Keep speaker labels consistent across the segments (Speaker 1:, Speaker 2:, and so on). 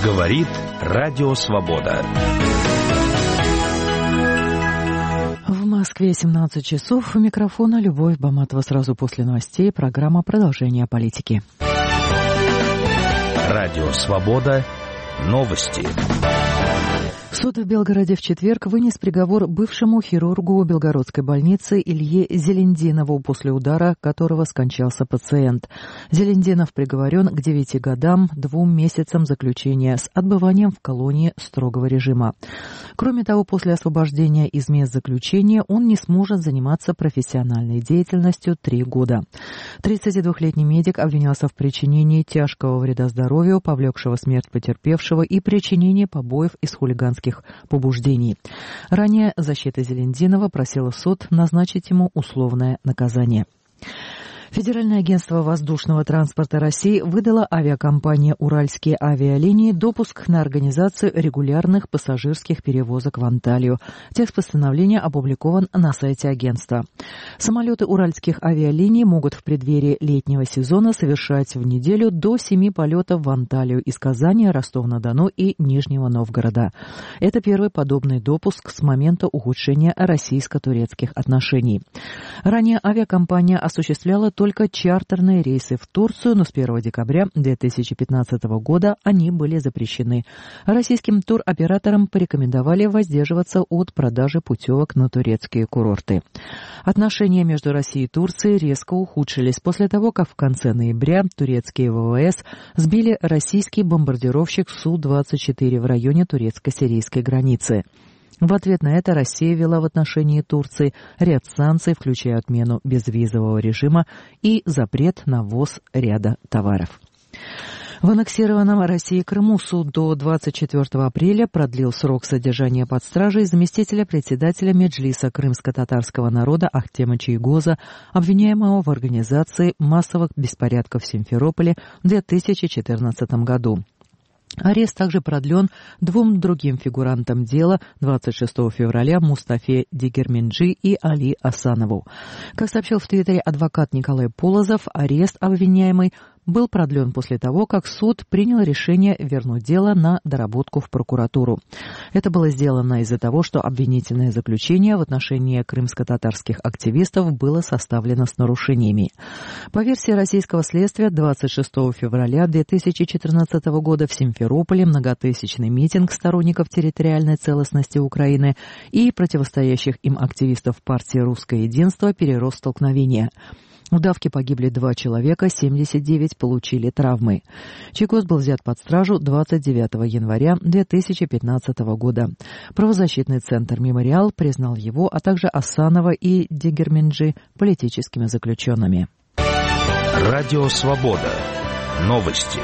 Speaker 1: Говорит Радио Свобода.
Speaker 2: В Москве 17 часов. У микрофона Любовь Баматова. Сразу после новостей программа «Продолжение политики».
Speaker 1: Радио Свобода. Новости.
Speaker 2: Суд в Белгороде в четверг вынес приговор бывшему хирургу Белгородской больницы Илье Зелендинову, после удара которого скончался пациент. Зелендинов приговорен к 9 годам, 2 месяцам заключения с отбыванием в колонии строгого режима. Кроме того, после освобождения из мест заключения он не сможет заниматься профессиональной деятельностью 3 года. 32-летний медик обвинялся в причинении тяжкого вреда здоровью, повлекшего смерть потерпевшего, и причинении побоев из хулиганских побуждений. Ранее защита Зелендинова просила суд назначить ему условное наказание. Федеральное агентство воздушного транспорта России выдало авиакомпании «Уральские авиалинии» допуск на организацию регулярных пассажирских перевозок в Анталию. Текст постановления опубликован на сайте агентства. Самолеты «Уральских авиалиний» могут в преддверии летнего сезона совершать в неделю до 7 полетов в Анталию из Казани, Ростова-на-Дону и Нижнего Новгорода. Это первый подобный допуск с момента ухудшения российско-турецких отношений. Ранее авиакомпания осуществляла только чартерные рейсы в Турцию, но с 1 декабря 2015 года они были запрещены. Российским туроператорам порекомендовали воздерживаться от продажи путевок на турецкие курорты. Отношения между Россией и Турцией резко ухудшились после того, как в конце ноября турецкие ВВС сбили российский бомбардировщик Су-24 в районе турецко-сирийской границы. В ответ на это Россия ввела в отношении Турции ряд санкций, включая отмену безвизового режима и запрет на ввоз ряда товаров. В аннексированном Россией Крыму суд до 24 апреля продлил срок содержания под стражей заместителя председателя Меджлиса крымско-татарского народа Ахтема Чийгоза, обвиняемого в организации массовых беспорядков в Симферополе в 2014 году. Арест также продлен 2 другим фигурантам дела 26 февраля Мустафе Дигерменджи и Али Асанову. Как сообщил в Твиттере адвокат Николай Полозов, арест обвиняемой был продлен после того, как суд принял решение вернуть дело на доработку в прокуратуру. Это было сделано из-за того, что обвинительное заключение в отношении крымско-татарских активистов было составлено с нарушениями. По версии российского следствия, 26 февраля 2014 года в Симферополе многотысячный митинг сторонников территориальной целостности Украины и противостоящих им активистов партии «Русское единство» перерос в столкновение. В давке погибли 2 человека, 79 получили травмы. Чийгоз был взят под стражу 29 января 2015 года. Правозащитный центр «Мемориал» признал его, а также Асанова и Дигерменджи политическими заключенными.
Speaker 1: Радио Свобода. Новости.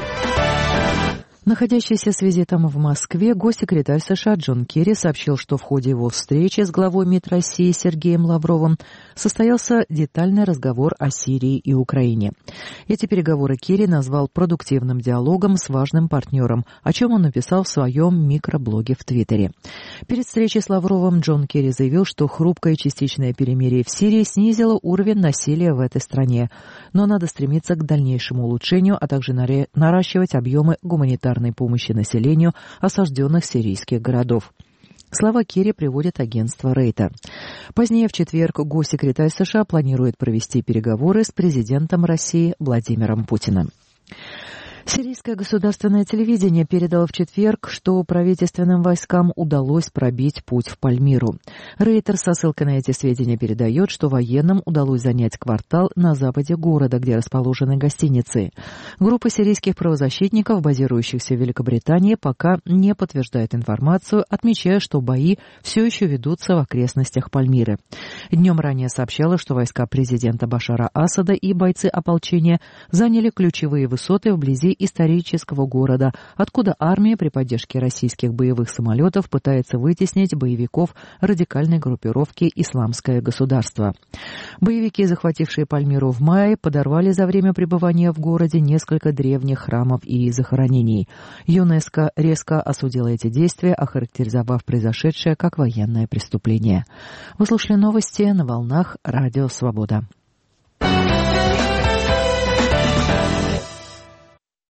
Speaker 2: Находящийся с визитом в Москве госсекретарь США Джон Керри сообщил, что в ходе его встречи с главой МИД России Сергеем Лавровым состоялся детальный разговор о Сирии и Украине. Эти переговоры Керри назвал продуктивным диалогом с важным партнером, о чем он написал в своем микроблоге в Твиттере. Перед встречей с Лавровым Джон Керри заявил, что хрупкое частичное перемирие в Сирии снизило уровень насилия в этой стране, но надо стремиться к дальнейшему улучшению, а также наращивать объемы гуманитарной помощи населению осажденных сирийских городов. Слова Керри приводит агентство Рейтер. Позднее в четверг госсекретарь США планирует провести переговоры с президентом России Владимиром Путиным. Сирийское государственное телевидение передало в четверг, что правительственным войскам удалось пробить путь в Пальмиру. Рейтер со ссылкой на эти сведения передает, что военным удалось занять квартал на западе города, где расположены гостиницы. Группа сирийских правозащитников, базирующихся в Великобритании, пока не подтверждает информацию, отмечая, что бои все еще ведутся в окрестностях Пальмиры. Днем ранее сообщалось, что войска президента Башара Асада и бойцы ополчения заняли ключевые высоты вблизи исторического города, откуда армия при поддержке российских боевых самолетов пытается вытеснить боевиков радикальной группировки «Исламское государство». Боевики, захватившие Пальмиру в мае, подорвали за время пребывания в городе несколько древних храмов и захоронений. ЮНЕСКО резко осудило эти действия, охарактеризовав произошедшее как военное преступление. Вы слушали новости на волнах Радио Свобода.